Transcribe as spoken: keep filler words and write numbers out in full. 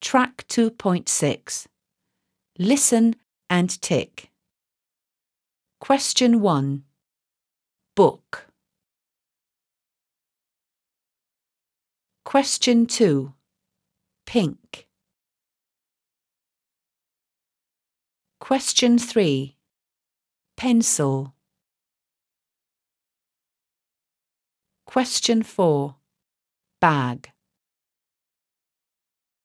Track two point six. Listen and tick. Question one. Book. Question two. Pink. Question three. Pencil. Question four. Bag.